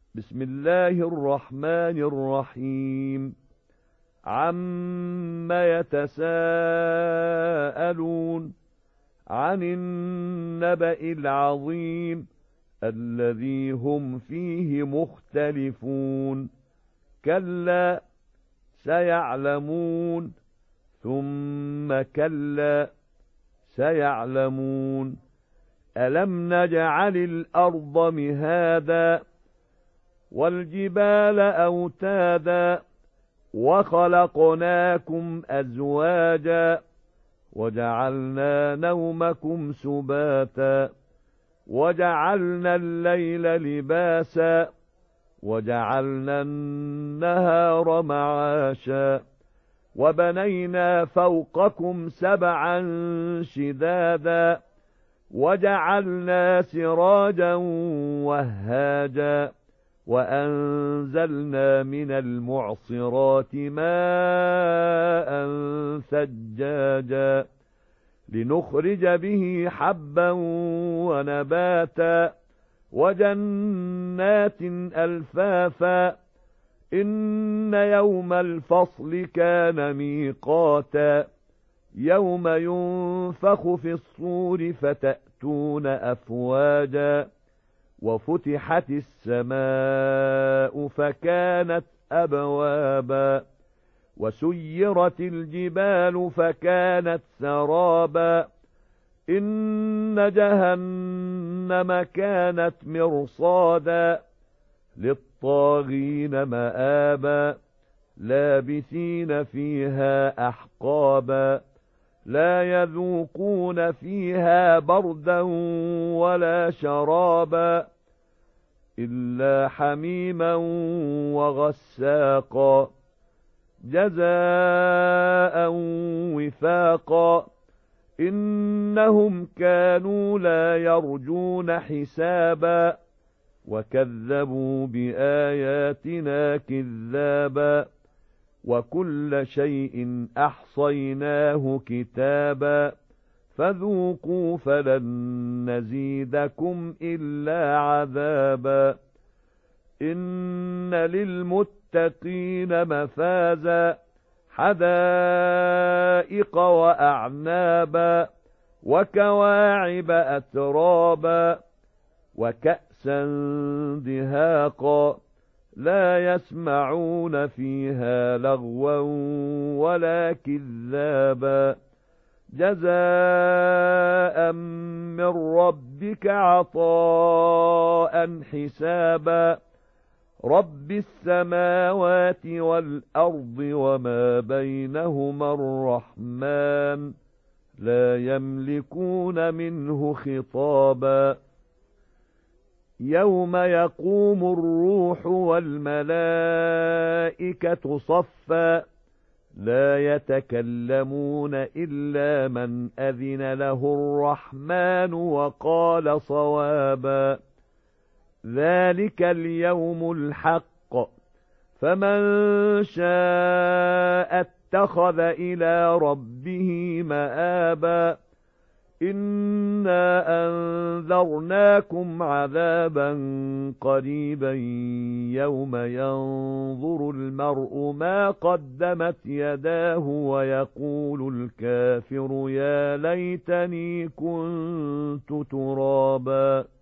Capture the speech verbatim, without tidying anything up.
بسم الله الرحمن الرحيم عَمَّ يتساءلون عن النبأ العظيم الذي هم فيه مختلفون كلا سيعلمون ثم كلا سيعلمون ألم نجعل الأرض مهادا والجبال أوتادا وخلقناكم أزواجا وجعلنا نومكم سباتا وجعلنا الليل لباسا وجعلنا النهار معاشا وبنينا فوقكم سبعا شدادا وجعلنا سراجا وهاجا وأنزلنا من المعصرات ماء ثجاجا لنخرج به حبا ونباتا وجنات ألفافا إن يوم الفصل كان ميقاتا يوم ينفخ في الصور فتأتون أفواجا وفتحت السماء فكانت أبوابا وسيرت الجبال فكانت سرابا إن جهنم كانت مرصادا للطاغين مآبا لابثين فيها أحقابا لا يذوقون فيها بردا ولا شرابا إلا حميما وغساقا جزاء وفاقا إنهم كانوا لا يرجون حسابا وكذبوا بآياتنا كذابا وكل شيء أحصيناه كتابا فذوقوا فلن نزيدكم إلا عذابا إن للمتقين مفازا حدائق وأعنابا وكواعب أترابا وكأسا دهاقا لا يسمعون فيها لغوا ولا كذابا جزاء من ربك عطاء حسابا رب السماوات والأرض وما بينهما الرحمن لا يملكون منه خطابا يوم يقوم الروح والملائكة صفا لا يتكلمون إلا من أذن له الرحمن وقال صوابا ذلك اليوم الحق فمن شاء اتخذ إلى ربه مآبا إنا أنذرناكم عذابا قريبا يوم ينظر المرء ما قدمت يداه ويقول الكافر يا ليتني كنت ترابا